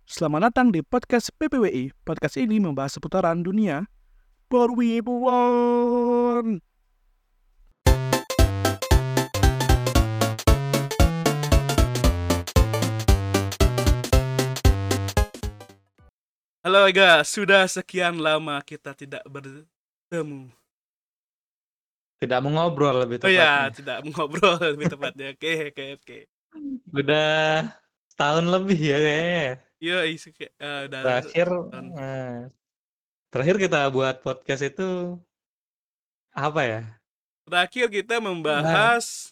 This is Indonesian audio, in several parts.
Selamat datang di podcast PPWI. Podcast ini membahas seputaran dunia perwibuan. Halo Ega, sudah sekian lama kita tidak bertemu. Tidak mengobrol lebih Oh ya, tepatnya. tidak mengobrol lebih tepatnya. Oke. Udah setahun lebih ya kayaknya. Iya, udah Terakhir, tahun. terakhir kita buat podcast itu apa ya? Terakhir kita Nah, membahas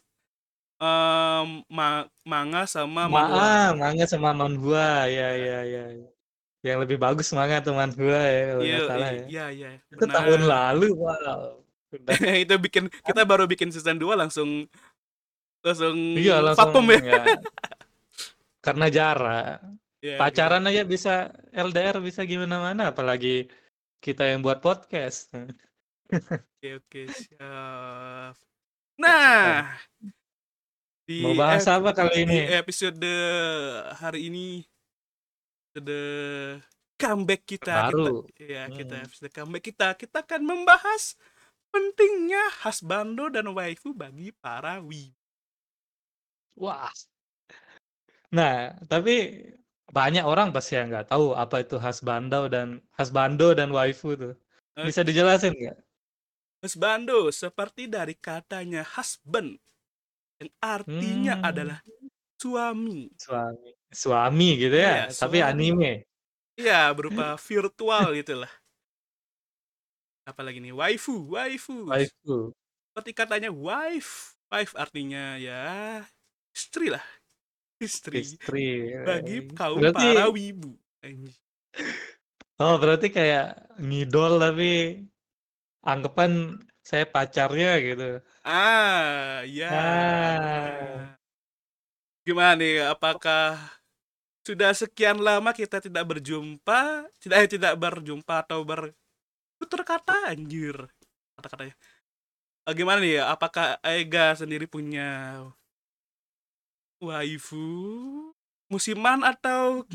manga sama manhwa. manga sama manhwa, ya. Ya. Yang lebih bagus manga atau manhwa ya kalau Iya, nggak salah ya. iya, Itu tahun benar. lalu, wow. Udah, Kita baru bikin season 2 langsung iya langsung vakum ya. ya karena jarak. Ya, Pacaran aja bisa LDR bisa gimana mana, apalagi kita yang buat podcast. oke, siap. Nah, Mau di bahas ep- apa kali ini? di episode hari ini episode comeback kita Baru. episode comeback kita akan membahas pentingnya husbando dan waifu bagi para wibu. Wah. Nah, tapi banyak orang pasti yang nggak tahu apa itu husbando dan waifu tuh. Bisa Oke. dijelasin nggak? Husbando seperti dari katanya husband yang artinya Hmm, adalah suami. suami gitu ya, Iya, tapi suami. anime. Iya, berupa virtual gitulah. Apalagi nih waifu. Waifu, Seperti katanya wife artinya ya istri lah, istri istri. bagi kaum Berarti, para wibu. Anjing. berarti kayak ngidol tapi anggapan saya pacarnya gitu. Ya, Ah, benar. Gimana nih? Apakah sudah sekian lama kita tidak berjumpa, tidak berjumpa atau bertutur kata anjir kata-katanya. Gimana nih? Apakah Ega sendiri punya waifu musiman atau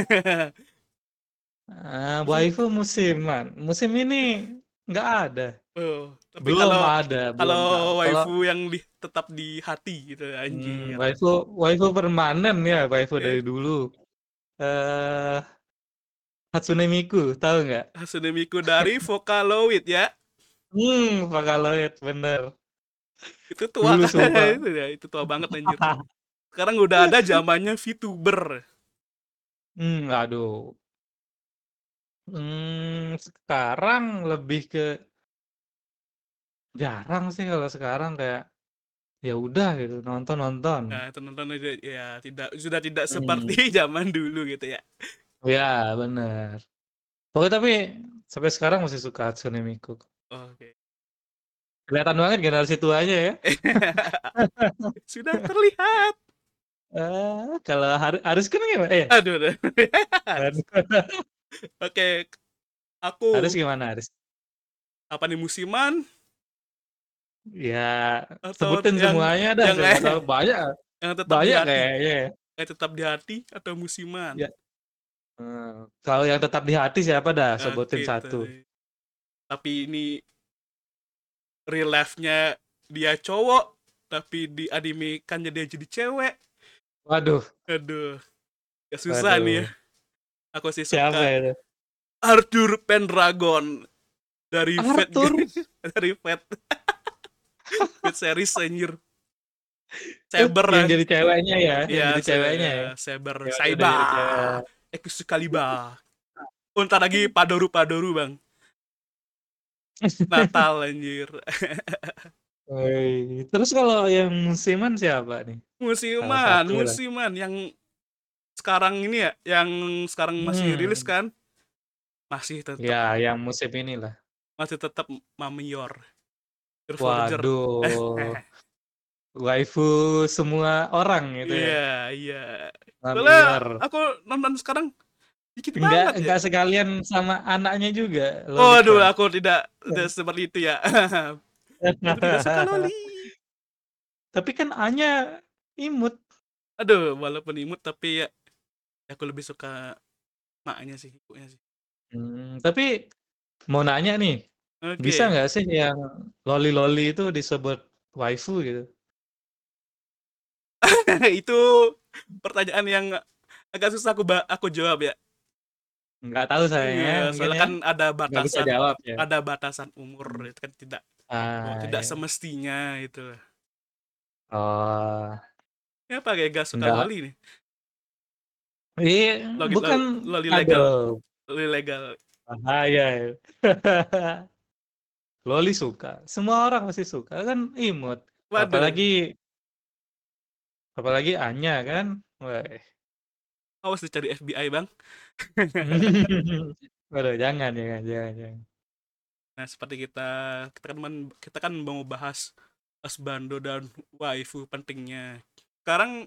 waifu musiman. Musim ini nggak ada. oh, tapi Belum kalau ada, belum tahu. Kalau waifu yang tetap di hati gitu anjir. waifu permanen ya, waifu Oke. dari dulu. Eh, Hatsune Miku, tahu nggak? Hatsune Miku dari Vocaloid ya. Vocaloid, bener. Itu tua Dulu kan sumpah. itu ya, itu tua banget anjir. Sekarang udah ada zamannya VTuber. Aduh. Sekarang lebih ke jarang sih kalau sekarang kayak ya udah gitu nonton. Nah, itu nonton aja ya sudah tidak seperti Hmm, zaman dulu gitu ya. ya bener. Pokoknya tapi sampai sekarang masih suka Hatsune Miku. Oke. Kelihatan banget generasi tuanya ya. Sudah terlihat. Kalau Haris kan gimana? Aduh. Aduh. Oke, Haris aku gimana Haris? apa nih musiman Ya atau sebutin semuanya dah, yang siapa tahu banyak yang tetap di banyak hati? kayaknya ya. Yang tetap di hati atau musiman? Ya, kalau yang tetap di hati siapa dah? Sebutin Oke, satu. tapi ini real life-nya dia cowok, tapi di anime kan dia jadi cewek. Waduh, Aduh, ya susah nih ya. waduh. Aku sih Siapa suka itu? Arthur Pendragon dari Fate Arthur. dari Fate series anjir. Saber Yang jadi ceweknya ya, yang iya, jadi ceweknya ya. Saber Ya udah Saiba jadi cewek. Excalibur. Ntar lagi Padoru bang. Natal anjir. Woi. Terus kalau yang musiman siapa nih? Salah satu lah. musiman yang sekarang ini ya, yang sekarang masih rilis Hmm. kan, Ya, yang musim inilah. masih tetap Mamior. Forger. Waduh. Waifu semua orang gitu ya. Iya. Soalnya Mamior. aku nonton sekarang dikit banget ya. Enggak sekalian sama anaknya juga, Oh, aduh, Lolicon. aku tidak seperti itu ya. Aku tidak suka loli. Tapi kan Anya imut. Aduh, walaupun imut tapi ya aku lebih suka maknya sih, ibunya sih. Tapi mau nanya nih, bisa Oke. nggak sih yang loli-loli itu disebut waifu gitu? Itu pertanyaan yang agak susah aku jawab ya. Nggak tahu sayangnya, mungkin Soalnya ya. kan Nggak bisa jawab ya. ada batasan umur Hmm. itu kan tidak Ya. semestinya itu. Oh, Ya apa kayak gak suka nggak. loli nih? Iya, Loli, bukan. loli legal, Aduh, loli legal. bahaya ya. Loli suka. Semua orang pasti suka kan imut. Waduh, Apalagi Anya kan. Wah. awas dicari FBI bang. Waduh, jangan. Nah seperti kita kan mau bahas husbando dan waifu pentingnya. Sekarang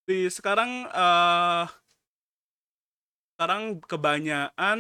sekarang kebanyakan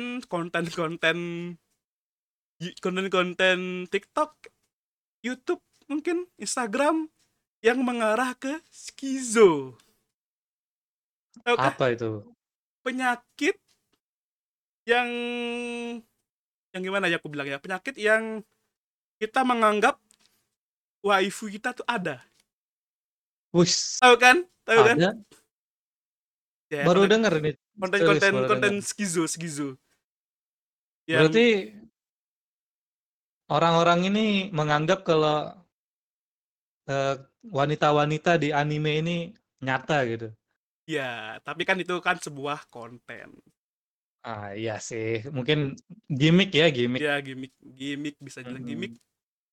konten-konten TikTok, YouTube, mungkin Instagram yang mengarah ke skizo. Tahukah Apa itu? penyakit yang gimana ya aku bilang ya? Penyakit yang kita menganggap waifu kita tuh ada. Wis, Tahu kan? Tahu kan? ada. Ya, Baru denger ini. Serius baru konten denger. skizo yang Berarti orang-orang ini menganggap kalau eh, wanita-wanita di anime ini nyata gitu. ya, tapi kan itu kan sebuah konten. Ah iya sih, mungkin gimmick ya gimmick. Ya, gimmick, gimmick bisa bilang gimmick. Mm-mm.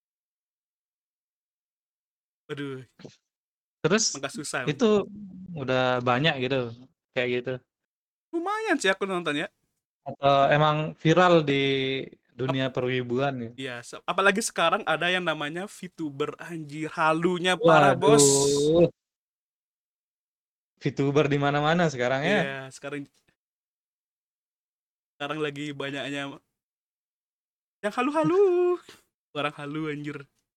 Aduh, Terus agak susah. itu udah banyak gitu, kayak gitu. Lumayan sih aku nonton ya. Atau emang viral di dunia perwibuan ya? Iya, apalagi sekarang ada yang namanya VTuber, anjir, halunya parah, bos. Waduh, VTuber di mana-mana sekarang ya. Iya, sekarang sekarang lagi banyaknya yang halu-halu. Orang halu anjir.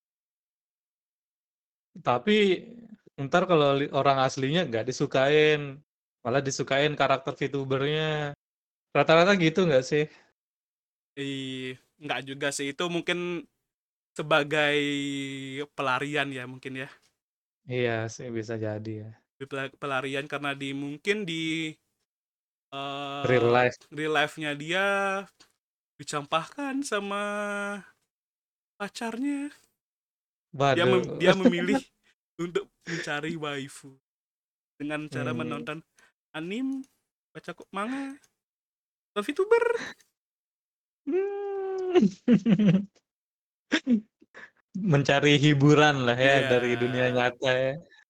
Tapi ntar kalau orang aslinya nggak disukain, malah disukain karakter VTubernya. Rata-rata gitu nggak sih? Enggak juga sih, itu mungkin sebagai pelarian ya mungkin ya. Iya sih bisa jadi ya. Pelarian karena mungkin di Real life. real life-nya dia dicampakkan sama pacarnya. Waduh. Dia memilih untuk mencari waifu dengan cara Hmm. menonton anime, baca manga, dan VTuber. Hmm. Mencari hiburan lah ya Iya. dari dunia nyata ya.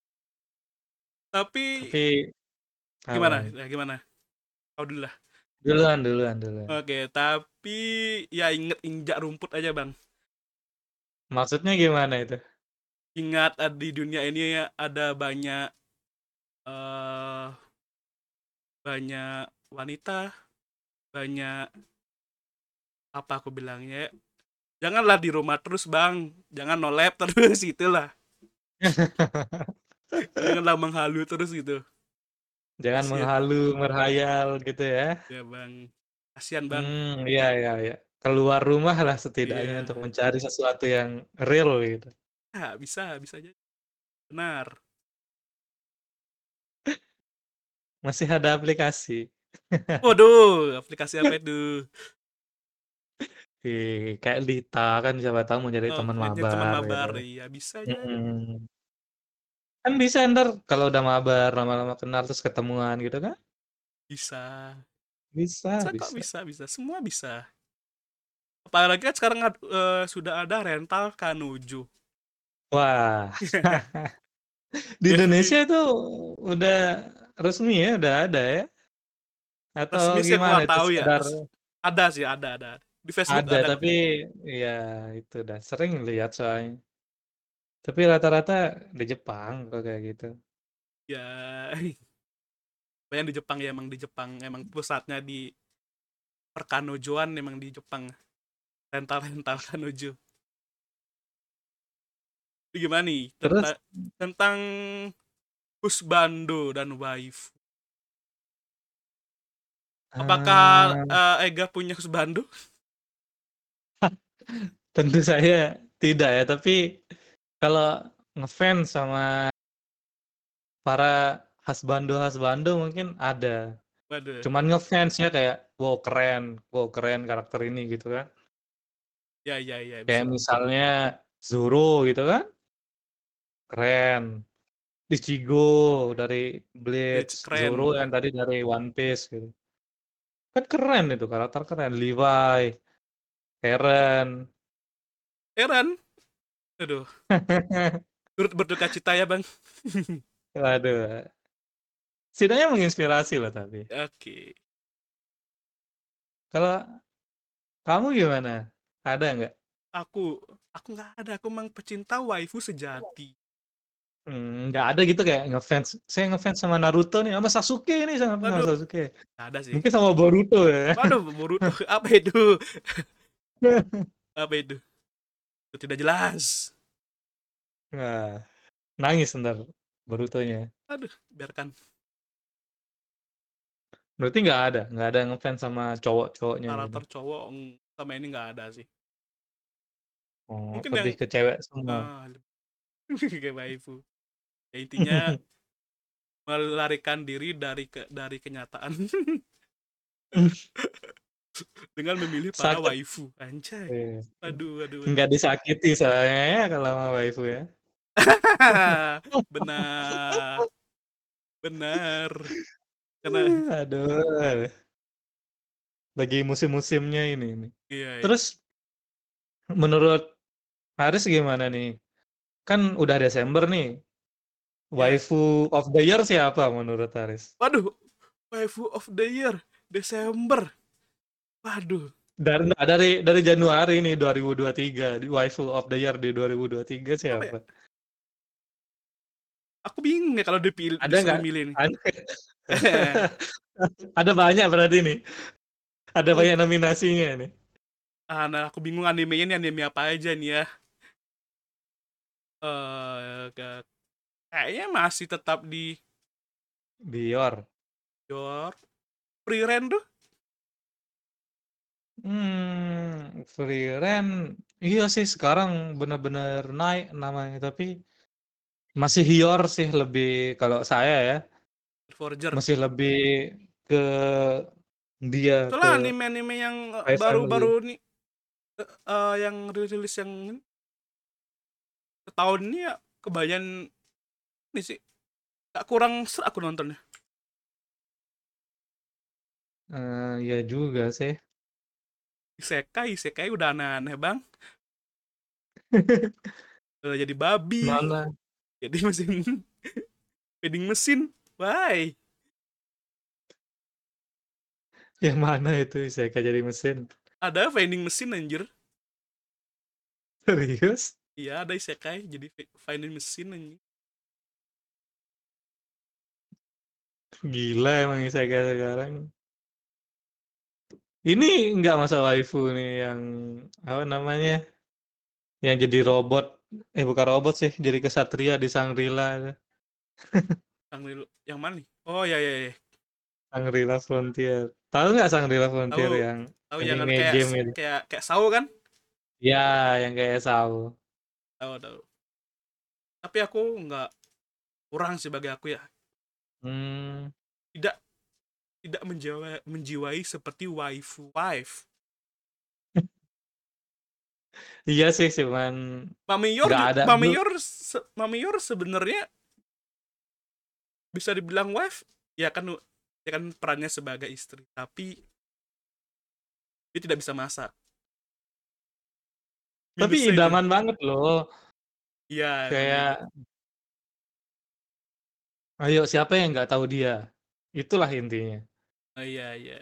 Tapi Tapi gimana? apa? Ya, gimana? Kau dulu lah. Duluan. Oke, tapi ya inget injak rumput aja, Bang. Maksudnya gimana itu? Ingat di dunia ini ada eh banyak wanita, banyak apa aku bilangnya? Janganlah di rumah terus, Bang. Jangan nolep terus itulah. Janganlah menghalu terus gitu. Jangan Kasihan. menghalu, merhayal gitu ya. Ya, Bang. Kasihan, Bang. Iya. Keluar rumah lah setidaknya Iya. untuk mencari sesuatu yang real gitu. Ya, bisa jadi. Benar. Masih ada aplikasi. Waduh, aplikasi apa itu? Kayak Lita kan siapa tahu mau jadi Oh, teman jadi teman mabar gitu. mabar. Iya, bisa jadi. Mm-mm. Kan bisa ntar kalau udah mabar lama-lama kenal terus ketemuan gitu kan? Bisa. Bisa, Bisa kok, bisa. bisa. Semua bisa. Apalagi kan sekarang sudah ada rental Kanuju. Wah, di Jadi Indonesia itu udah resmi ya, udah ada ya? Atau resmi sih aku gimana nggak itu tahu ya. sekedar Ada sih, ada. Di Facebook ada ada kok. tapi ya itu udah sering lihat soalnya. Tapi rata-rata di Jepang kok kayak gitu. Ya, banyak di Jepang ya, emang di Jepang. Emang pusatnya di perkanojoan emang di Jepang. Rental-rental Kanojo. Jadi gimana nih Terus tentang tentang husbando dan wife? Apakah Ah, Ega punya husbando? tentu saya tidak ya, tapi kalau ngefans sama para husbando-husbando mungkin ada. Waduh. Cuman ngefansnya kayak, wow keren karakter ini gitu kan. Ya, ya, ya, Kayak bisa. misalnya Zoro gitu kan, keren. Ichigo dari Bleach, Bleach Zoro keren. yang tadi dari One Piece gitu. Kan keren itu karakter keren. Levi, Eren. Eren. Aduh. Turut berduka cita ya, Bang. Waduh, setidaknya menginspirasi loh tapi. Oke. Kalau kamu gimana? Ada nggak? Aku aku nggak ada. Aku memang pecinta waifu sejati. Nggak ada gitu kayak ngefans. Saya ngefans sama Naruto nih, sama Sasuke nih sama Waduh, Sasuke. nggak ada sih. Mungkin sama Boruto ya. Waduh, Boruto. Apa itu? Apa itu? Itu tidak jelas. Nah, nangis ntar Borutonya. Aduh, biarkan. Berarti nggak ada ngefans sama cowok-cowoknya gitu. Karakter cowok sama ini nggak ada sih. Oh, Mungkin yang lebih ke cewek semua. kayak waifu. Ya, intinya melarikan diri dari kenyataan dengan memilih para Sakit. waifu. Anjay. Iya. Aduh, aduh, aduh. Nggak disakiti soalnya ya kalau sama waifu ya. Benar, benar. Karena Aduh, lagi musim-musimnya ini. iya, iya. Terus menurut Haris gimana nih? Kan udah Desember nih. Ya. Waifu of the year siapa menurut Haris? Waduh, waifu of the year Desember. Waduh, Dari Januari nih 2023, di waifu of the year di 2023 apa ya? siapa? Aku bingung ya kalau Ada disuruh nggak? milih nih. Ada, ada banyak berarti nih. Ada Oh, banyak nominasinya nih. nah aku bingung animenya nih anime apa aja nih ya. Kayaknya masih tetap di Dior. Your Frieren tuh. Free Rent. Iya sih sekarang benar-benar naik namanya, tapi masih Hior sih lebih kalau saya ya, Forger. masih lebih ke dia Soalnya ke anime-anime yang Spy baru-baru Family. nih yang rilis yang setahun ini ya kebanyakan ini sih. Gak kurang serak aku nontonnya. Ya juga sih. Isekai udah aneh-aneh bang. Jadi babi, Mana? jadi mesin vending mesin. Why? Yang mana itu saya jadi mesin? Ada vending mesin anjir. Serius? Iya ada isekai jadi vending mesin anjir. Gila emang saya sekarang. Ini nggak masa waifu nih yang apa namanya? Yang jadi robot. Bukan robot sih, jadi kesatria di Shangri-La. Yang mana nih? Oh ya, ya, ya. Shangri-La Frontier. Tahu nggak Shangri-La Frontier Tahu, yang tahu yang anime kayak game itu? kayak kayak Sao kan? Ya, yang kayak Sao. Tahu, tahu. Tapi aku nggak, kurang sih bagi aku ya. Hmm, Tidak tidak menjiwai seperti waifu wife. iya sih, cuman Mamiyor nggak ada. Mamiyor sebenarnya bisa dibilang wife ya kan, ya kan perannya sebagai istri, tapi dia tidak bisa masak. Tapi Minusnya itu. idaman banget loh. Iya, emang iya. Kayak, ayo siapa yang nggak tahu dia? Itulah intinya. Oh, iya, iya.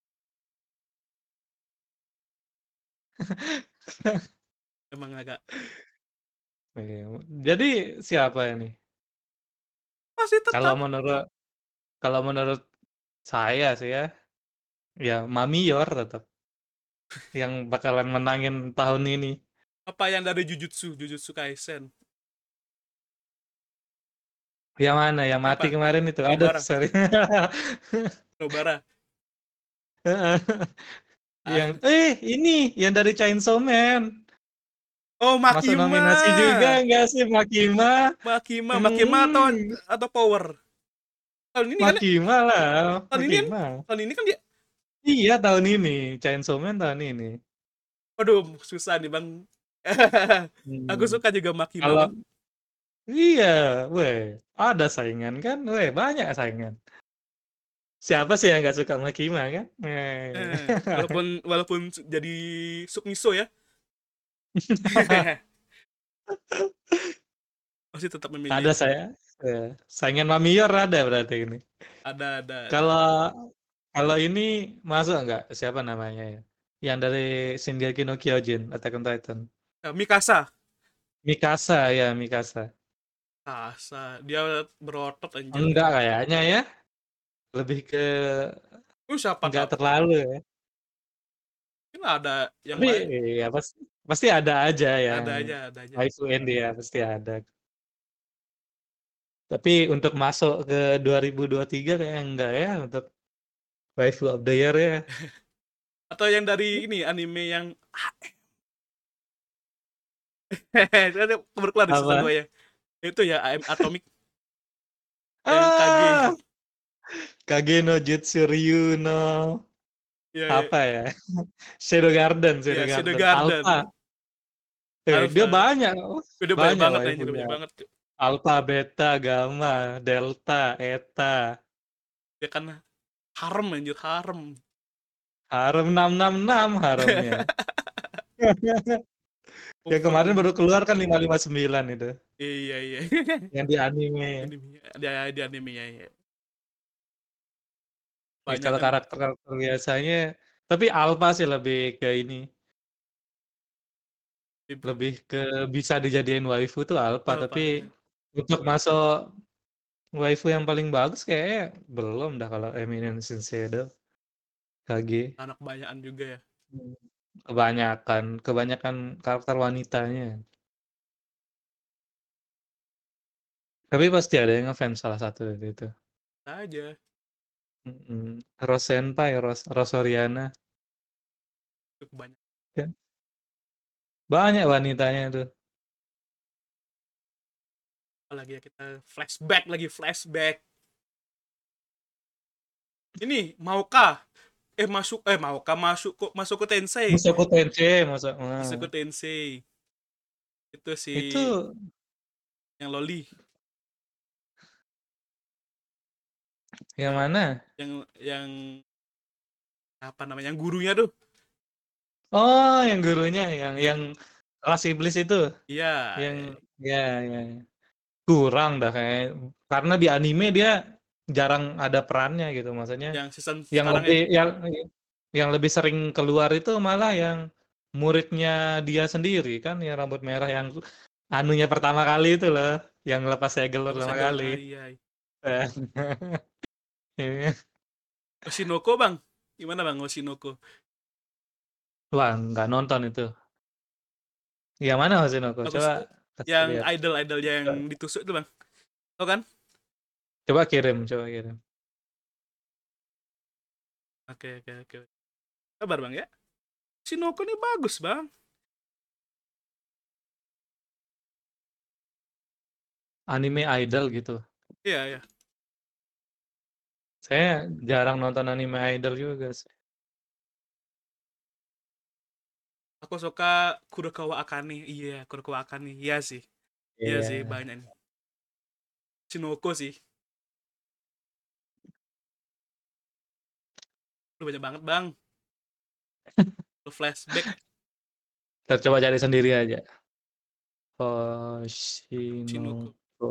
Emang agak Oke, jadi siapa ini? masih Kalau tetap menurut kalau menurut saya sih ya, ya Mami Yor tetap yang bakalan menangin tahun ini. apa yang dari Jujutsu Kaisen. Yang mana? Yang mati Apa? kemarin itu. Aduh, Nobara. sorry. Nobara. Heeh. Ah. Ini yang dari Chainsaw Man. Oh, Masuk Makima. nominasi juga nggak sih Makima? Makima Hmm, atau Power. Tahun ini kan ya? Makima lah, Tahun ini kan? Makima. Tahun ini kan dia. Iya tahun ini, Chainsaw Man tahun ini. Waduh, susah nih, Bang. Aku Hmm. suka juga Makima, Kalau Bang. iya, weh, ada saingan kan? Weh, banyak saingan. Siapa sih yang nggak suka Makima kan? Walaupun walaupun jadi Sukmiso ya, masih tetap Ada memilih. saya. Saingan Mamior ada berarti ini. Ada. Kalau kalau ini masuk nggak? Siapa namanya ya? Yang dari Shingeki no Kyojin, Attack on Titan. Mikasa. Mikasa ya, Mikasa. Dia berotot anjir. Enggak kayaknya ya. Lebih ke Siapa nggak tahu? terlalu ya. Mungkin ada yang Tapi lain. ya pasti ada aja yang Ada aja. waifu dia pasti ada. Tapi untuk masuk ke 2023 kayaknya enggak ya untuk waifu of the year ya. Atau yang dari ini anime yang baru keluar di season 2 Apa? ya. Itu ya AM Atomic yang KG. Ah, Kage no Jutsu Ryu no Ya, ya, apa ya? Shadow Garden, ya Shadow Shadow Garden. Alpha. Garden. Dia Alpha. banyak, Udah banyak banyak banget anjir, waifunya. banyak banget. Alpha, Beta, Gamma, Delta, Eta. Ya kan harem anjir, harem. Harem 666 haremnya. Yang Over kemarin baru anjir. keluar kan 559 itu. Iya, iya. Yang di anime. Di animenya ya. Ya, Banyak kalau kan. karakter-karakter biasanya, tapi Alpha sih lebih ke ini. Lebih ke bisa dijadiin waifu tuh Alpha. Apa Tapi ya? untuk masuk waifu yang paling bagus kayaknya belum dah kalau Eminence Shadow KG. Anak banyakan juga ya. Hmm. Kebanyakan karakter wanitanya. Tapi pasti ada yang ngefans salah satu dari itu. Aja. Rose Senpai, Rose Oriana. Cukup banyak. Ya, banyak wanitanya tuh. Apalagi ya, kita flashback. Ini maukah masuk ke Tensei. Mushoku Tensei, masuk. Masuk ke Tensei. Itu si Itu yang loli, yang yang mana? yang apa namanya? Yang gurunya tuh. Oh, yang gurunya, yang kelas iblis itu, Iya, yang ya, ya. Kurang dah kayak karena di anime dia jarang ada perannya gitu, maksudnya yang season yang sekarang lebih ya. yang lebih sering keluar itu malah yang muridnya dia sendiri kan, yang rambut merah yang anunya pertama kali itu loh, yang lepas segel Apa pertama segel? kali. Ah, iya. Iya. Oshinoko, Bang. Gimana, Bang, Oshinoko? Wah, nggak nonton itu. Yang mana Hoshino? Bagus. Coba kasih Yang lihat. idol yang ditusuk tuh, Bang. Tau kan? Coba kirim. Oke. Kabar, Bang ya. Oshinoko ini bagus, Bang. Anime idol gitu. Iya. Saya jarang nonton anime idol juga sih. Aku suka Kurokawa Akane. Iya, Kurokawa Akane. Iya sih, Iya. banyak nih. Shinoko sih. Udah banyak banget, Bang. Flashback Kita coba cari sendiri aja. Shinoko. Oshinoko.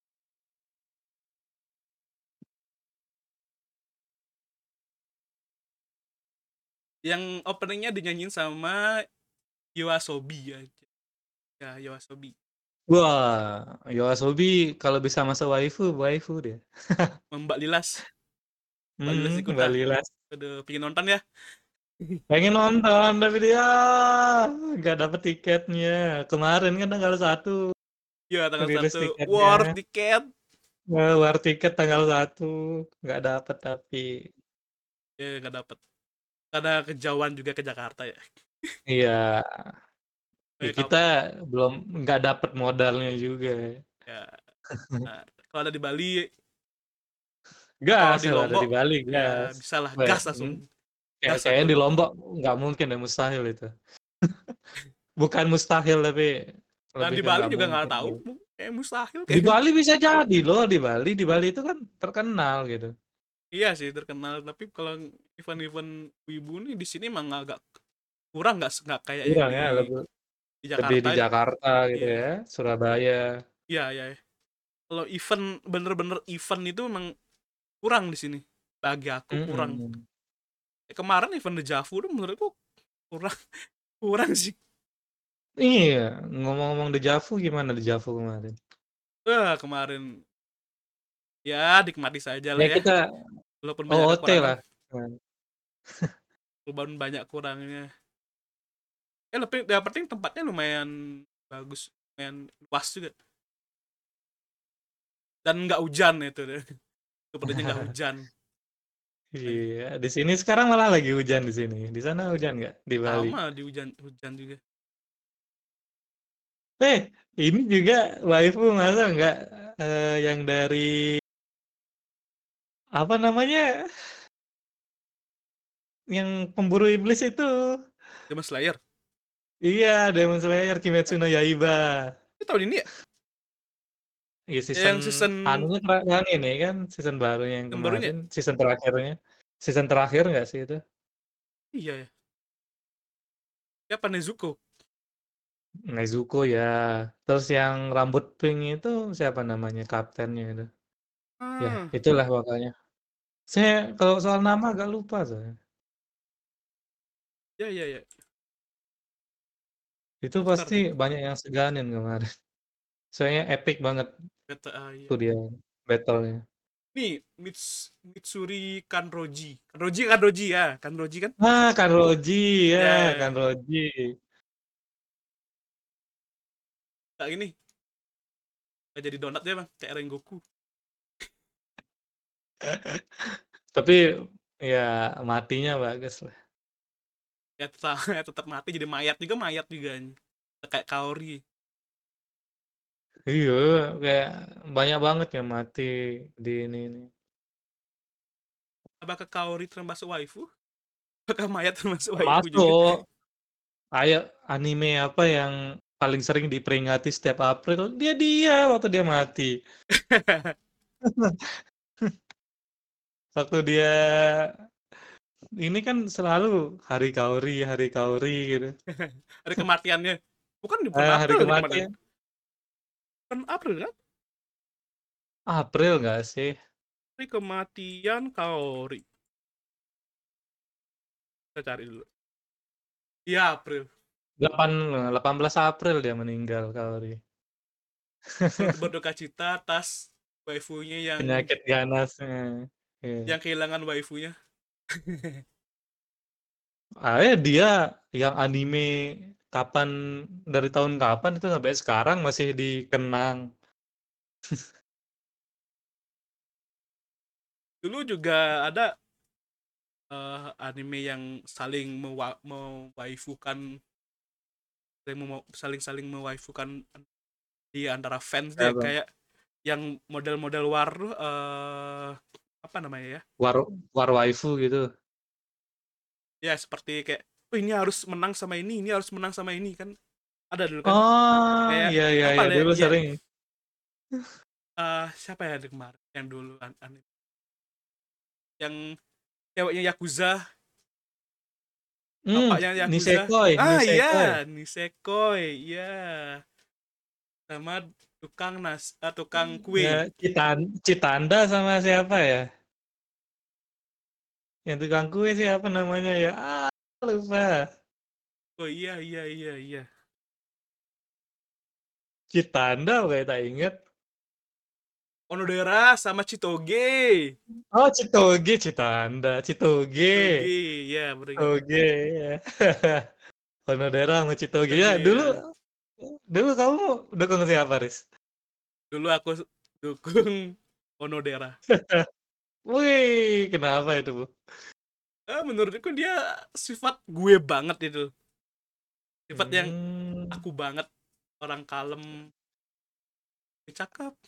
Yang openingnya dinyanyiin sama Yoasobi ya. Ya, Yoasobi. Wah, Yoasobi kalau bisa masuk waifu dia. Mbak Lilas. Mbak Lilas Mbak Ikuta. Lilas. Aduh, pengen nonton ya? Pengen nonton tapi dia nggak dapet tiketnya. Kemarin kan tanggal 1 Iya, tanggal rilis 1. tiketnya. War tiket. War tiket tanggal 1 nggak dapet tapi Ya, nggak dapet. karena kejauhan juga ke Jakarta ya. Iya, ya Kayak kita belum nggak dapet modalnya juga. ya, nah, kalau ada di Bali, kalau Gas di kalau ada di Lombok Bali, ya gas. bisa lah Weh, gas langsung, kayak gas kayaknya aku di dulu. Lombok nggak mungkin ya, mustahil itu. Bukan mustahil tapi Dan lebih di ke Bali nggak juga nggak mungkin tahu, gitu. kayak mustahil Di kayak. Bali bisa jadi loh, di Bali itu kan terkenal gitu. Iya sih terkenal, tapi kalau event-event wibu nih di sini emang agak kurang, nggak kayak yang Kurang di ya, lebih lebih Jakarta. di Jakarta gitu Iya, ya, Surabaya. iya, iya. Kalau event bener-bener event itu emang kurang di sini. Bagi aku kurang. Mm-mm. Kemarin event The Javu tuh menurutku kurang, kurang sih. Iya, ngomong-ngomong Dejavu gimana Dejavu kemarin? Wah kemarin ya nikmati saja lah Ya ya. kita Walaupun banyak OOT kekurangan, lah. Nah, walaupun banyak kurangnya. Lebih yang penting tempatnya lumayan bagus, lumayan luas juga. Dan nggak hujan itu deh. Sepertinya nggak hujan. Iya, di sini sekarang malah lagi hujan di sini. Di sana hujan nggak di Bali? Sama di hujan, hujan juga. Eh, ini juga waifu masa nggak yang dari apa namanya? Yang pemburu iblis itu. Demon Slayer. Iya, Demon Slayer Kimetsu no Yaiba. Itu tahun ini ya? Iya Ya, season yang season anunya yang ini kan season barunya yang yang barunya. kemarin, season terakhirnya. Season terakhir nggak sih itu? Iya ya. Siapa Nezuko? Nezuko ya. Terus yang rambut pink itu siapa namanya kaptennya itu? Ya, Hmm, itulah pokoknya. Saya kalau soal nama agak lupa saya. ya ya ya. Itu Daftar pasti tuh. banyak yang seganin kemarin. Soalnya epic banget BTA ya. tuh dia battle-nya. Nih, Mitsuri Kanroji. Kanroji ya, Kanroji kan? Ah, Kanroji ya, Ya, ya, ya. Kanroji. Kayak gini, kayak jadi donat dia bang, kayak Rengoku. Tapi ya matinya bagus lah. Ya tetap, ya tetap mati jadi mayat juga. Kayak Kaori. Iya, kayak banyak banget yang mati di ini. Apakah Kaori termasuk waifu? Apakah mayat termasuk waifu juga? Termasuk, ayo anime apa yang paling sering diperingati setiap April? Dia waktu dia mati. Waktu dia ini kan selalu hari Kaori gitu. Hari kematiannya. Bukan Hari April hari kematian. kematian Bukan April kan? April nggak sih? Hari kematian Kaori. Kita cari dulu. Iya April. 18 April dia meninggal Kaori. Berduka cita atas waifunya Penyakit ganasnya. Iya. yang kehilangan waifunya. Dia yang anime kapan dari tahun kapan itu sampai sekarang masih dikenang. Dulu juga ada anime yang saling mewaifukan, saling mewaifukan di antara fans deh, Apa? kayak yang model-model war apa namanya ya? War War waifu gitu. Ya seperti kayak oh ini harus menang sama ini harus menang sama ini kan. Ada dulu kan? Oh, Kayak iya iya apa iya deh? dulu Ya sering. siapa ya kemarin yang dulu anime yang ceweknya Yakuza, Hmm, bapaknya Yakuza. Nisekoi, Ah iya, Nisekoi. Nisekoi, iya. Sama tukang kue. Ya, Citanda sama siapa ya? Yang tukang kue siapa namanya ya? Lupa. Oh iya iya iya iya. Citanda kayak tak inget. Onodera sama Chitoge. Oh, Citoge, Citanda, Chitoge, Citoge. ya beringat. Oke, ya. Honodera sama Citoge. Ya, Chitoge dulu ya. dulu kamu dukung siapa, Riz? Dulu aku dukung Onodera. Wih, kenapa itu, Bu? Menurutku dia sifat gue banget itu. Sifat yang Hmm. aku banget, orang kalem, cakep.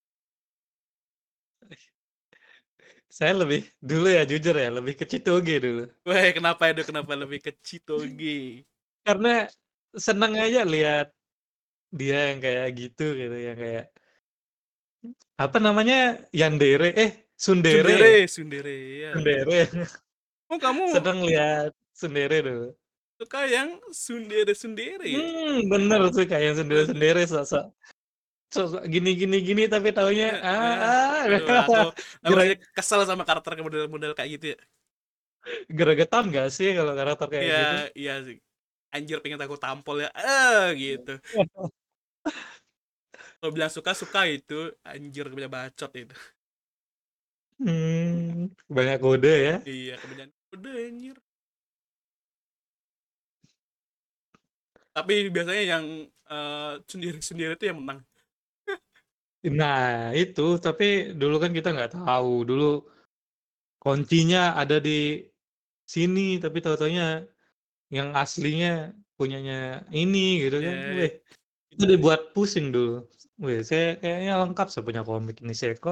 Saya lebih dulu ya jujur ya lebih ke Citoge dulu. Weh, kenapa itu? Kenapa lebih ke Chitoge? Karena seneng aja lihat dia yang kayak gitu gitu yang kayak apa namanya Yandere Sundere ya? Sundere, Sundere, ya. Sundere. Oh, kamu Seneng lihat Sundere dulu. suka yang Sundere-Sundere ya? Bener tuh kayak Waduh. sendiri-sendiri sosok sosok gini gini gini tapi taunya Aduh, aku gereg rasanya kesel sama karakter model-model kayak gitu ya. gregetan gak sih kalau karakter kayak Iya, gitu? iya sih. Anjir, pengen aku tampol ya. Gitu. Kalau bilang suka, suka itu. Anjir, kebanyakan bacot itu. Banyak kode ya. Iya, kebanyakan. Udah, anjir. Tapi biasanya yang sendiri-sendiri itu yang menang. Nah itu tapi dulu kan kita nggak tahu dulu kuncinya ada di sini tapi tahu-taunya yang aslinya punyanya ini gitu kan. Ya. Weh, itu dibuat pusing dulu. Weh, saya kayaknya lengkap saya punya komik ini Seko.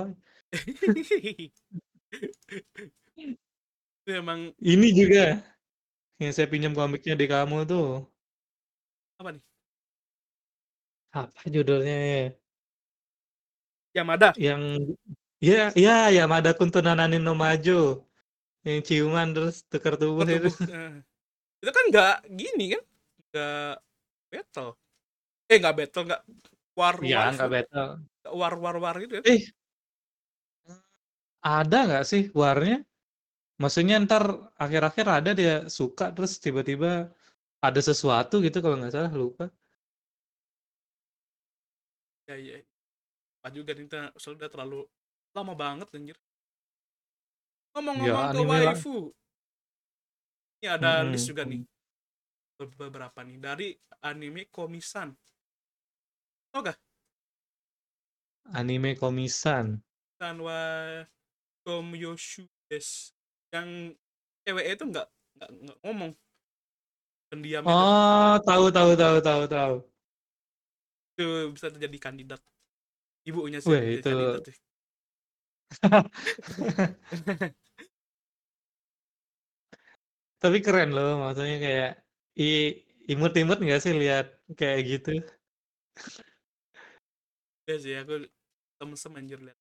Itu emang Ini juga yang saya pinjam komiknya di kamu tuh. apa nih? Apa judulnya ya? Yamada. Yang ya ya Yamada Kuntunananin no Majo. Yang ciuman terus tukar tubuh itu. Bertubuh. Itu kan nggak gini kan? Nggak battle. Nggak battle, nggak war Iya, nggak waifu. battle. Nggak war gitu kan? Eh, ada nggak sih warnya? Maksudnya ntar akhir-akhir ada dia suka terus tiba-tiba ada sesuatu gitu kalau nggak salah lupa. Ya, ya. Apa juga nih, sudah terlalu lama banget anjir. Ya Ngomong-ngomong ke anime lah. waifu, ini ada list Mm-mm. juga nih, beberapa nih dari anime Komisan. Tau gak? Anime komisan. Sanwa Komyoshu des. Yang cewek itu nggak ngomong, pendiam itu. Oh, tahu tahu tahu tahu tahu. Itu bisa terjadi kandidat. Ibunya sih yang Wih, jadi itu kandidat sih. tapi keren loh, maksudnya kayak i imut-imut nggak sih lihat kayak gitu. Ya sih, aku sem anjir lihat.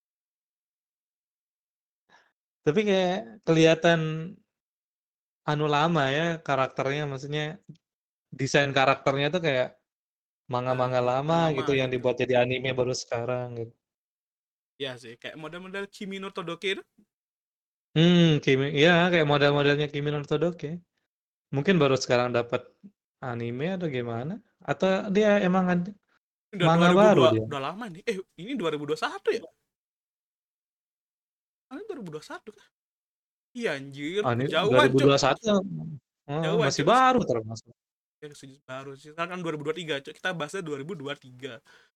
Tapi kayak kelihatan anu lama ya karakternya, maksudnya desain karakternya tuh kayak manga-manga lama Lama gitu yang gitu. dibuat jadi anime baru sekarang gitu. Ya sih, kayak model-model Kimi no Todoke itu. Ya kayak model-modelnya Kimi no Todoke. Mungkin baru sekarang dapat anime atau gimana? Atau dia emang Udah manga baru 2002, dia? udah lama nih. Ini 2021 ya? Ini 2021 kan? Iya anjir, Oh, ini kejauhan cuk. 2021. Oh, Kejauhan masih cuk. baru termasuk. Ya, baru sih. Sekarang kan 2023 cuk. Kita bahasnya 2023.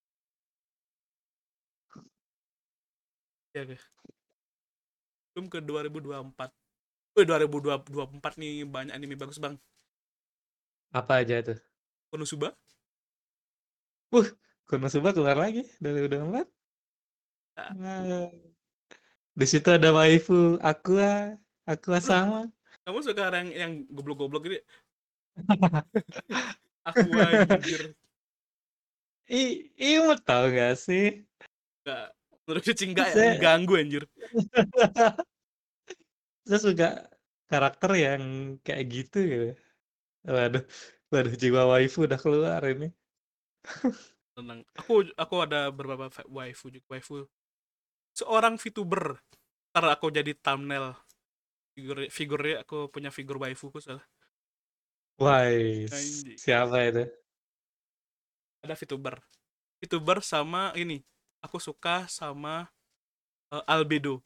Ya, oke. Belum ke 2024. 2024 nih banyak anime bagus, Bang. Apa aja itu? Konosuba. Uh, Konosuba keluar lagi 2024. Nah, Nah, di situ ada waifu Aqua, Aqua aduh, sama. kamu suka yang goblok-goblok gitu? Aku anjir. Imut tahu gak sih? Enggak. Menurut kucing enggak ya, Saya, ngeganggu anjir. saya suka karakter yang kayak gitu gitu. Waduh, waduh jiwa waifu udah keluar ini. Tenang. Aku ada beberapa waifu juga. Waifu seorang VTuber. Ntar aku jadi thumbnail figurnya, aku punya figur waifuku salah. Wah, Anjing. siapa itu? Ada VTuber. VTuber sama ini. Aku suka sama Albedo.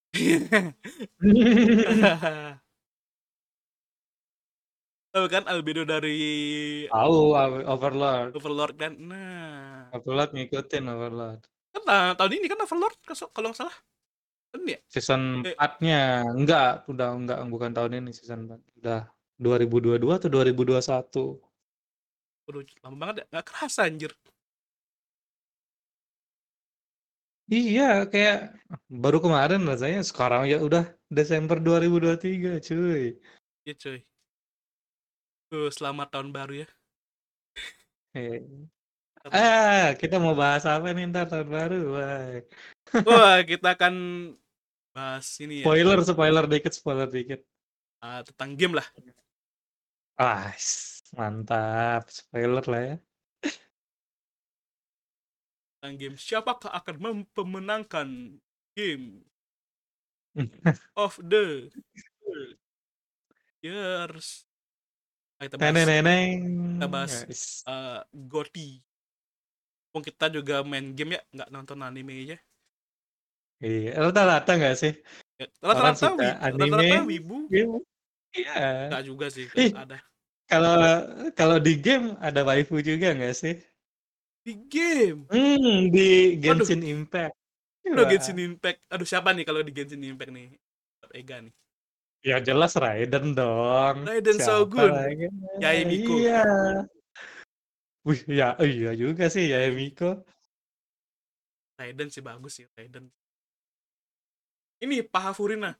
Tahu kan Albedo dari Tahu Overlord. Overlord kan? Nah, Overlord ngikutin Overlord. kan tahun ini kan Overlord kalau nggak salah. Kan ya? Season Eh, 4-nya. Enggak, bukan tahun ini season 4. Udah 2022 atau 2021. Waduh, lama banget ya. Nggak kerasa anjir. Iya, kayak baru kemarin rasanya. Sekarang ya udah Desember 2023, cuy. Ya cuy. Selamat tahun baru ya. Eh, Karena kita mau bahas apa nih ntar tahun baru? Wah. wah, kita akan bahas ini ya. Spoiler dikit. Tentang game lah. Ah, mantap. Spoiler lah ya. Tentang game. Siapakah akan memenangkan game of the years? Kita bahas Neneng. kita bahas Guys. GOTY. Wong kita juga main game ya, nggak nonton anime aja. Iya, rata-rata nggak sih? Ya, Orang rata-rata suka anime, rata-rata wibu. game. Iya. Nggak juga sih, Ih, ada kalau kalau di game ada waifu juga nggak sih? di game. Di Waduh, Genshin Impact. aduh Wah, Genshin Impact. Aduh, siapa nih kalau di Genshin Impact nih? Ega nih. ya jelas Raiden dong. Raiden Siapa Shogun, lagi? Yae Miko. Iya. Wih, ya iya juga sih ya Yae Miko. Miko. Raiden sih bagus sih, Raiden. Ini Paha Furina.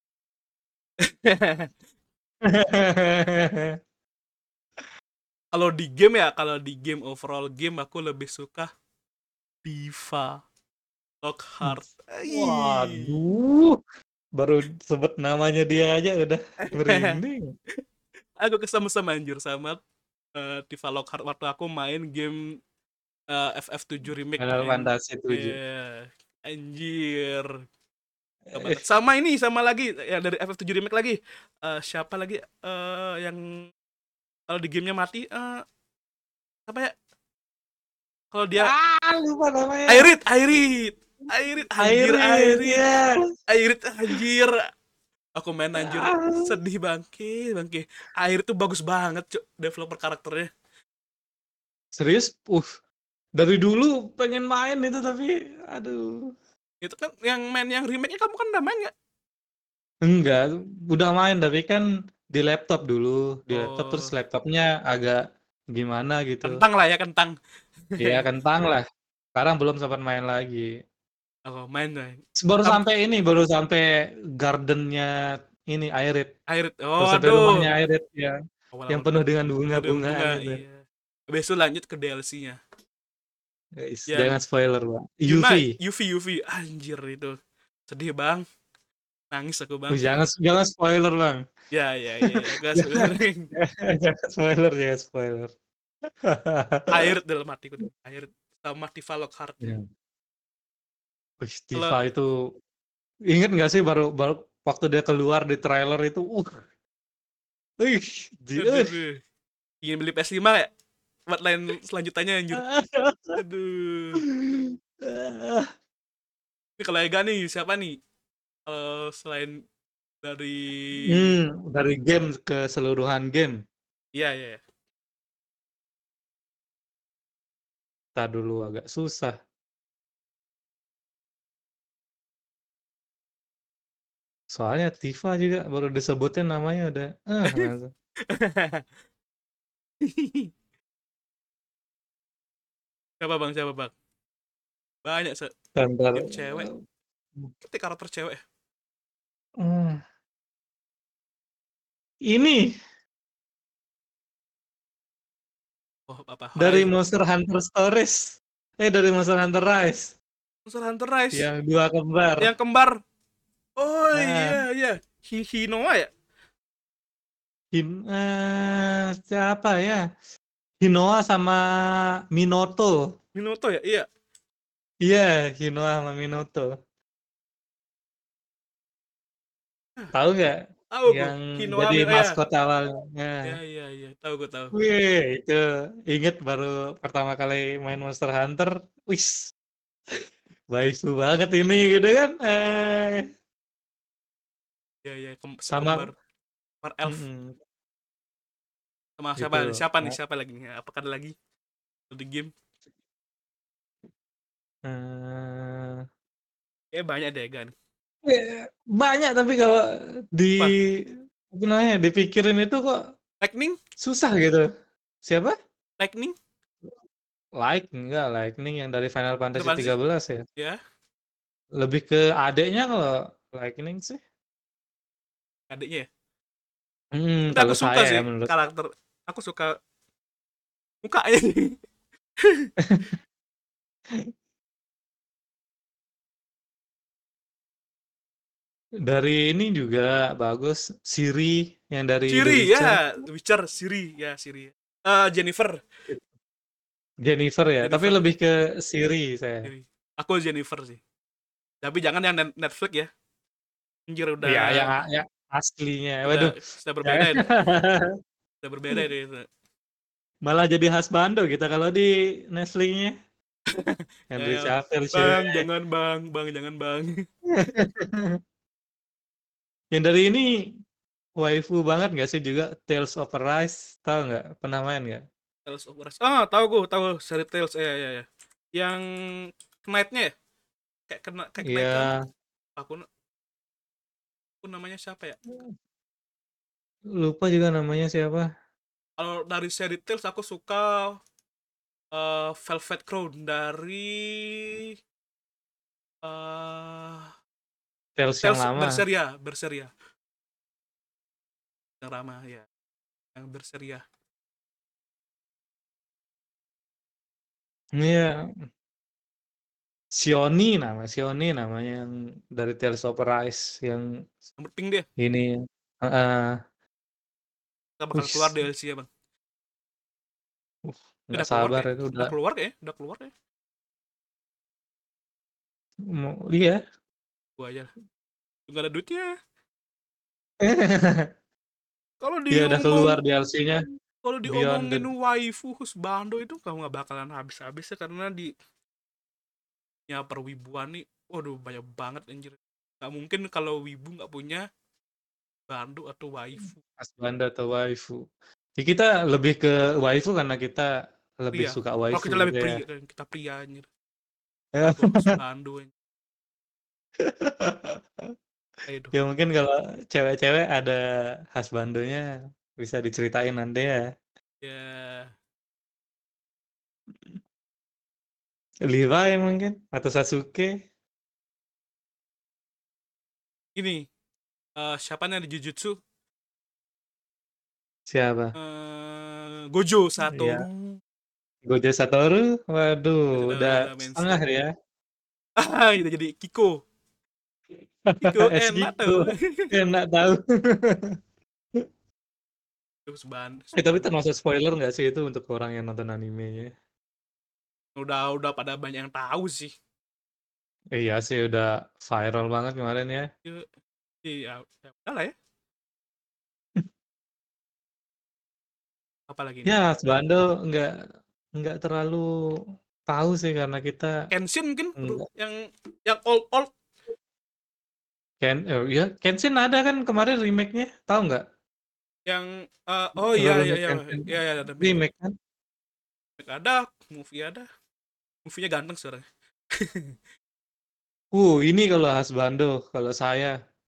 Kalau di game overall game aku lebih suka Diva Lockhart. Ai. Waduh, baru sebut namanya dia aja udah merinding. Aku kesem-sem anjir sama Diva Lockhart waktu aku main game FF7 remake Final Fantasy 7. anjir. Suka banget. Sama ini sama lagi ya dari FF7 remake lagi. Siapa lagi yang kalau di gamenya mati apa ya? Kalau dia Lupa namanya. Airit anjir Iris, ya. Airit anjir. Aku main anjir Ah, sedih bangke. Airit tuh bagus banget, Cuk, developer karakternya. serius? Dari dulu pengen main itu tapi aduh. Itu kan yang main yang remake-nya kamu kan udah main nggak? Enggak, udah main tapi kan di laptop dulu, di laptop terus Oh, laptopnya agak gimana gitu. kentang lah ya kentang. Iya kentang lah. Sekarang belum sempat main lagi. Oh, main main. Kamu Baru sampai gardennya ini Airit. Airit. Baru Oh, sampai rumahnya aduh. Airit ya. Yang Awal-awal penuh dengan udah bunga-bungaan bunga, itu. iya. Besok lanjut ke DLC-nya. Guys, jangan Yang spoiler, Bang. Yuna, UV. UV, anjir itu. Sedih, Bang. Nangis aku, Bang. Jangan spoiler, Bang. Ya, gak sebenarnya. Jangan spoiler. Airit dalam hatiku. Airit sama Tifa Lockhart. Ya. Wih, Kalau Tifa itu inget nggak sih baru waktu dia keluar di trailer itu, wih, aduh, ingin beli PS5 ya? Buat lain selanjutannya anjir. Aduh. Ini kalau Ega nih, siapa nih? Selain dari dari game keseluruhan game. iya. Tak dulu agak susah. Soalnya Tifa juga baru disebutin namanya udah, langsung. Siapa bang? Banyak Bentar. game cewek. Ketik karakter cewek. Hmm, ini Oh, apa? dari Horizon. Monster Hunter Stories. Dari Monster Hunter Rise. Monster Hunter Rise. Yang dua kembar. Yang kembar. Oh Nah, iya. Hinoa ya? siapa ya? Hinoa sama Minoto. Minoto ya? Iya. Iya, Hinoa sama Minoto. Tahu nggak? Tahu gue. Yang Hinoa jadi ya. maskot awalnya. Iya. Tahu gue tahu. Wih, itu inget baru pertama kali main Monster Hunter. Wih, waifu banget ini gitu kan. Iya. Sama Sekembar. Kembar elf. mm-mm, Sama itu. siapa nih? Nah, Siapa lagi nih? Apakah ada lagi di game? eh, Banyak deh kan. Banyak tapi kalau di Apa? apa namanya, dipikirin itu kok Lightning? susah gitu. Siapa? Lightning? Enggak, Lightning yang dari Final Fantasy Depan sih? 13 ya. Ya, Lebih ke adeknya kalau Lightning sih. adiknya ya. Tapi aku Kalau suka saya ya sih menurut. karakter. Aku suka mukanya sih. Dari ini juga bagus, Siri yang dari The Siri Witcher. ya, Witcher, Siri ya, Siri. Jennifer, Jennifer ya, tapi Jennifer, lebih ke Siri saya. Siri. Aku Jennifer sih. Tapi jangan yang Netflix ya. Anjir Ya, yang aslinya. udah Waduh, sudah berbeda jangan. itu. Sudah berbeda itu. Malah jadi khas Bando kita kalau di Nestle-nya. Ya, Henry ya. Cavill Bang, cuy. jangan bang, bang, jangan bang. Yang dari ini waifu banget nggak sih juga Tales of Arise, tahu nggak? Pernah main nggak? Tales of Arise. Ah, tahu gue, tahu seri Tales. Ya, ya. Yang Knight-nya ya? Kayak Iya, Knight kan? Aku, aku namanya siapa ya? lupa juga namanya siapa. Kalau dari seri Tales aku suka Velvet Crown dari eh Tales yang Tales lama. Berseria, Berseria. Yang ramah ya, yang Berseria. Iya, Sioni namanya yang dari Tales of Arise yang Yang pink dia. ini. Heeh. Kita bakal keluar Wis, DLC ya, Bang. nggak Udah keluar sabar kayak. itu Udah udah. keluar kayak, udah keluar kayak. Iya. Gua aja. Enggak ada duitnya. Kalau Iya udah keluar diomong DLC-nya kalau Beyond the. diomongin waifu husbando itu kamu nggak bakalan habis-habis ya, karena di perwibuan nih, waduh banyak banget anjir. Nggak mungkin kalau wibu nggak punya bando atau waifu. Husband atau waifu. Ya, kita lebih ke waifu karena kita lebih Pria. suka Kalau waifu kita gitu lebih ya. pria, kita pria anjir. Aku husbando anjir. Aduh. Ya mungkin kalau cewek-cewek ada husbandonya bisa diceritain nanti ya. Ya, Levi mungkin atau Sasuke. ini siapa nih di Jujutsu? Siapa? Gojo Ya, Satoru. Gojo Satoru. Waduh, Gojo Satoru udah udah setengah mainstream. ya. Kita jadi Kiko. Kiko enak Eskiko. tuh. Enak tahu. Terus Tapi seban. termasuk spoiler nggak sih itu untuk orang yang nonton animenya? Udah pada banyak yang tahu sih. Iya sih udah viral banget kemarin ya. Ya, iya, ya udah lah ya. Apalagi nih? Ya, Bando nggak terlalu tahu sih karena kita Kenshin mungkin nggak. yang old Ya Kenshin ada kan kemarin remake-nya, tahu nggak? yang oh iya iya Rurouni iya Kenshin iya iya ada make, remake kan? ada movie ada. Movie-nya ganteng sebenarnya. Ini kalau Bando, kalau saya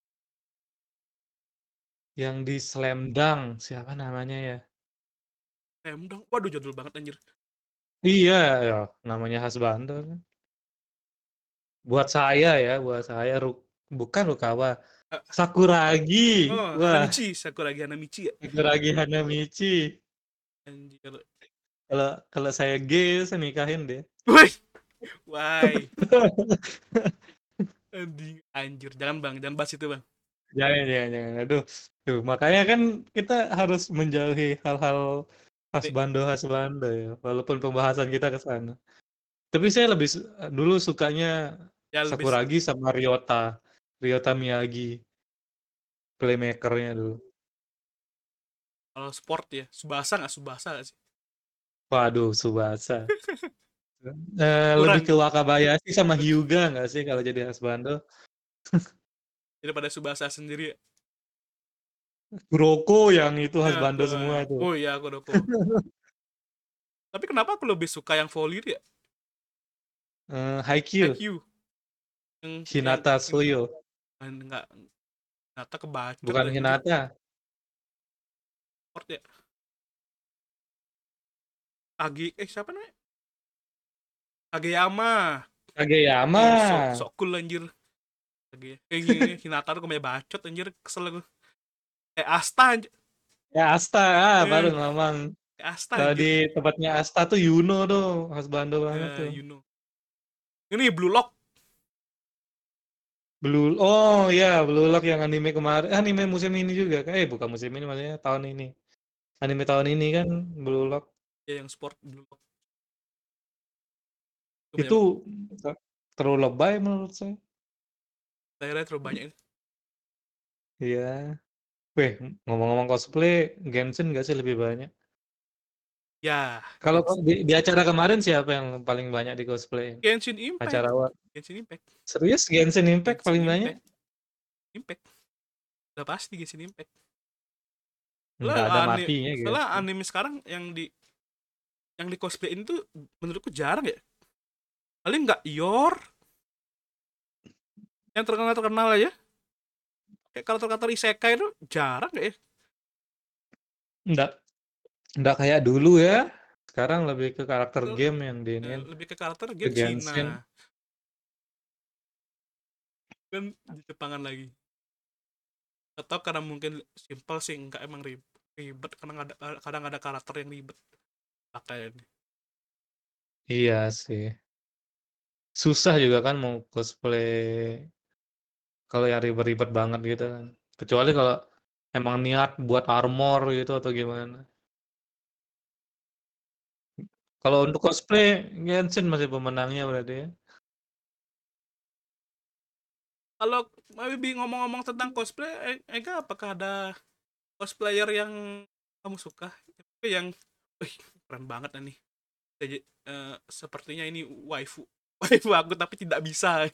yang di Slam Dunk siapa namanya ya? Dong. Waduh jadul banget anjir. Iya ya, namanya Bando kan. Buat saya bukan Rukawa, Eh, Sakuragi. oh, Wah, Hanamichi, Sakuragi Hanamichi ya. Sakuragi Hanamichi. Anjir. Kalau kalau saya gay, saya nikahin deh. Woi, why? Anjir, jangan bang, jangan bahas itu bang. Jangan. Aduh, tuh makanya kan kita harus menjauhi hal-hal Nih, khas Bando ya, walaupun pembahasan kita ke sana. Tapi saya dulu sukanya ya lebih Sakuragi sama Ryota Miyagi, playmakernya dulu. kalau sport ya, Subasa nggak sih? Waduh, Tsubasa. Lebih Kurang ke Wakabayashi sama Hyuga nggak sih kalau jadi Bando? daripada Subasa sendiri ya. Kuroko yang itu Ya, Bando semua tuh. oh iya aku doko. Tapi kenapa aku lebih suka yang volley ya? Haikyuu, IQ yang Hinata ini. Soyo. Enggak, ternyata kebacot Bukan anjir. Hinata. Sport ya. Siapa namanya? Kageyama. Kageyama. Ih, sok cool anjir. Gini, Hinata tuh banyak bacot anjir, kesel aku. Asta anjir. Ya Asta, baru Eh, ngomong. Asta Kalau di anjir. tempatnya Asta tuh Yuno tuh, Hasbando banget Ya, tuh. you know. Ini Blue Lock. Oh ya, Blue Lock yang anime kemarin, anime musim ini juga. Bukan musim ini, maksudnya tahun ini. Anime tahun ini kan Blue Lock. Ya, yang sport Blue Lock. Itu banyak Itu banget. terlalu lebay menurut saya. Daerahnya terlalu banyak. Iya. Weh, ngomong-ngomong cosplay, Genshin nggak sih lebih banyak? Ya, Kalau di acara kemarin siapa yang paling banyak di cosplay? Genshin Acara Impact. awal. Genshin Impact. Serius Genshin Impact Genshin paling banyak? Impact. Impact. Udah pasti Genshin Impact. Nggak ada matinya Soalnya Genshin. anime sekarang yang di cosplayin tuh menurutku jarang ya. Paling nggak Yor yang terkenal aja. Kayak karakter-karakter isekai itu jarang nggak ya? Nggak, nggak kayak dulu ya. Sekarang lebih ke karakter game yang diinin Lebih ke karakter ke Genshin. Genshin. Nah, kan di Jepangan lagi. Atau karena mungkin simple sih, nggak emang ribet karena kadang ada karakter yang ribet pakaiannya. Iya sih. Susah juga kan mau cosplay kalau yang ribet-ribet banget gitu kan. Kecuali kalau emang niat buat armor gitu atau gimana. Kalau untuk cosplay, Genshin masih pemenangnya berarti ya. Kalau Wibi ngomong-ngomong tentang cosplay, Ega apakah ada cosplayer yang kamu suka? Yang, wih, keren banget nih. Sepertinya ini waifu. Waifu aku tapi tidak bisa.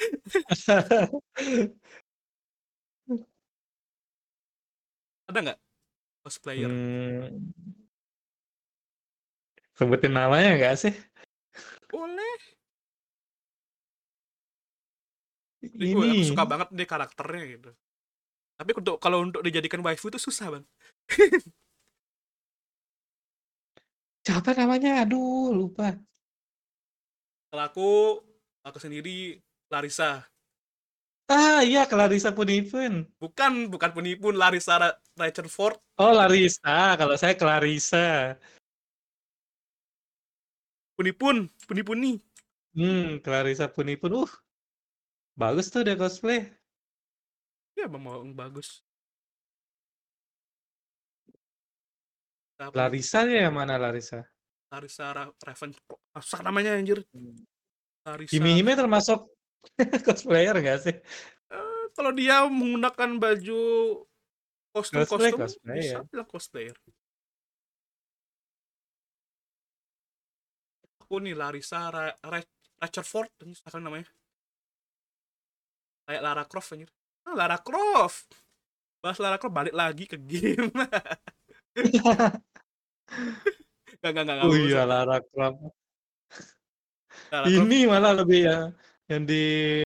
Ada nggak cosplayer? Hmm, sebutin namanya nggak sih? Boleh. Aku Ini suka banget deh karakternya gitu. Tapi kalau untuk dijadikan waifu itu susah bang. siapa namanya? Aduh, lupa. Kalau aku sendiri Larissa. Ah, iya, Clarissa Punipun. Bukan penipu Larissa Rutherford. Oh, Larissa. Kalau saya Clarissa. Punipun nih. Clarissa Punipun. Bagus tuh dia cosplay. Ya memang bagus. Apa nih? Larissa ya yang mana Larissa? Larissa Raven. Susah namanya anjir. Hmm. Hime Larissa. Hime termasuk cosplayer nggak sih? Kalau dia menggunakan baju kostum bisa Cosplayer. bilang cosplayer. Aku nih Larissa Rutherford misalkan namanya. Kayak Lara Croft anjir. Lara Croft. Bahas Lara Croft balik lagi ke game. Gak Oh iya, usah. Lara Croft. Lara Ini Croft malah lebih ya, yang di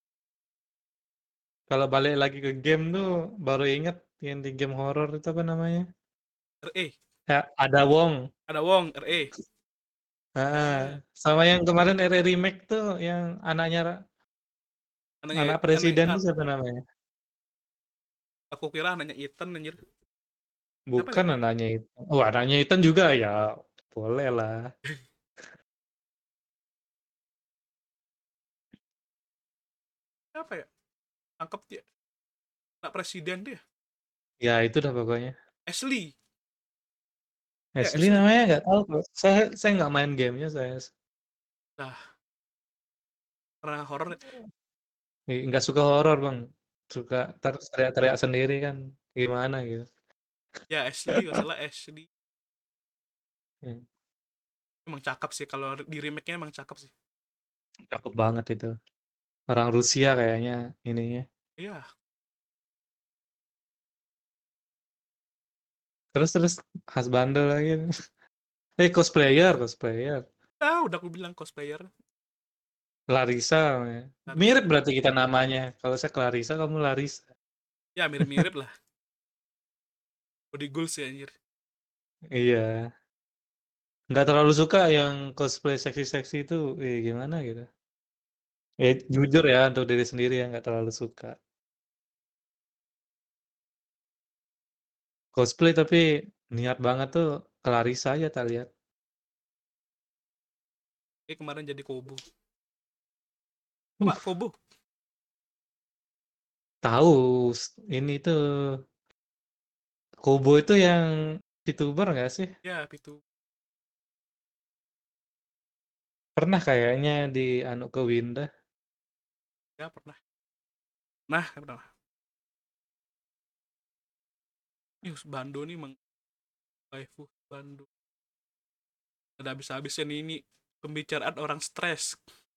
kalau balik lagi ke game tuh baru inget yang di game horror itu apa namanya? RE. Ya, ada Wong. Ada Wong RE. Ah, sama yang kemarin remake tuh yang Anaknya anak anak, presiden tuh siapa namanya? aku kira anaknya Ethan anjir. Siapa ya? Bukan anaknya itu. Oh, anaknya itu juga ya, boleh lah. Siapa ya? Tangkap dia. Anak presiden dia. Ya itu dah pokoknya. Ashley. Ya Ashley Ashley. namanya nggak tahu kok. Saya nggak main gamenya saya. Nah, karena horor. Nggak suka horor bang. Suka terus teriak-teriak sendiri kan. Gimana gitu. Ya Ashley, gak salah Ashley. Hmm, Emang cakep sih kalau di remake-nya emang cakep sih. Cakep banget itu. Orang Rusia kayaknya ininya. Iya. Terus khas bandel lagi. Cosplayer. Udah aku bilang cosplayer. Clarissa namanya. Larissa. Mirip berarti kita namanya. Kalau saya Clarissa, kamu Larissa. Ya mirip-mirip lah. Body goals ya anjir. Iya. Nggak terlalu suka yang cosplay seksi-seksi itu, gimana gitu. Jujur ya untuk diri sendiri ya nggak terlalu suka. Cosplay tapi niat banget tuh Clarissa aja tak lihat. Kemarin jadi Kobo. Pak Uh, Kobo. tahu ini tuh Kobo itu yang VTuber nggak sih? Ya itu. Pernah kayaknya di anu ke Winda. Ya pernah. Nah pernah. Bando nih emang waifu Bando. Ada habis-habisnya nih ini pembicaraan orang stres.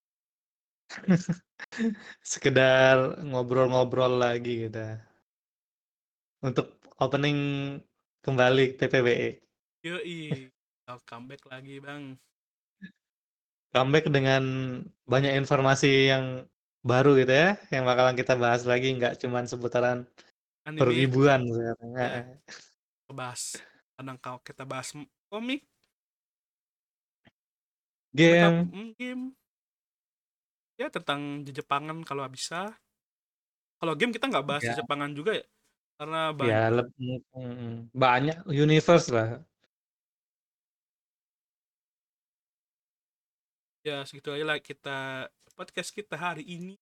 Sekedar ngobrol-ngobrol lagi gitu. Untuk opening kembali TPWE. Yoi. Comeback lagi bang. Comeback dengan banyak informasi yang baru gitu ya, yang bakalan kita bahas lagi, nggak cuman seputaran Anime. perwibuan sekarang. Ya bahas. Kadang kalau kita bahas komik. Komik apa? Game, Game. Ya tentang Jepangan kalau bisa. Kalau game kita nggak bahas ya, Jepangan juga ya. Karena ya banyak universe lah. ya segitu aja lah kita podcast kita hari ini.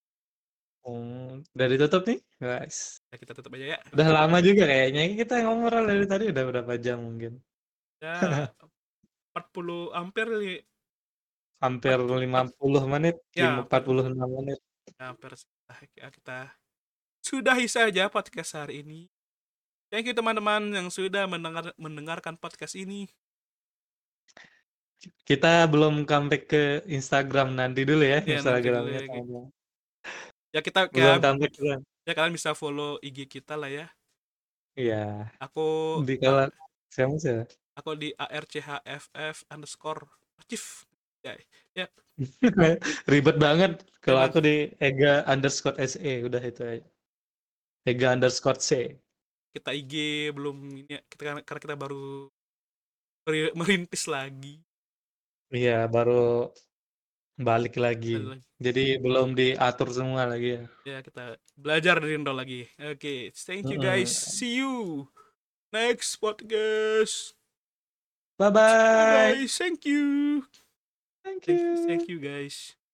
Udah ditutup nih, guys. Ya kita tutup aja ya. Udah lama juga kayaknya kita ngobrol dari tadi udah berapa jam mungkin. Ya 40 hampir nih. Hampir 50 menit, Ya hampir 46 menit. hampir ya, kita sudahi saja podcast hari ini. Thank you teman-teman yang sudah mendengarkan podcast ini. Kita belum comeback ke Instagram, nanti dulu ya Ya nanti dulu Instagramnya ya. teman-teman. Ya kita Belum kayak comeback juga. ya kalian bisa follow IG kita lah ya. Iya. Aku Di kalau siapa sih? aku di archff_archive. Ya, ya, Ribet banget. ya Kalau bang. aku di Ega_SE udah itu aja. Ega_C. Kita IG belum ini ya, karena kita baru merintis lagi. Iya, baru balik lagi. Ada lagi. Jadi belum diatur semua lagi ya. Ya kita belajar dari nol lagi. Oke, thank you guys. Mm-mm. See you next podcast. Bye Bye bye. guys. Thank you. Thank Thank you. you guys.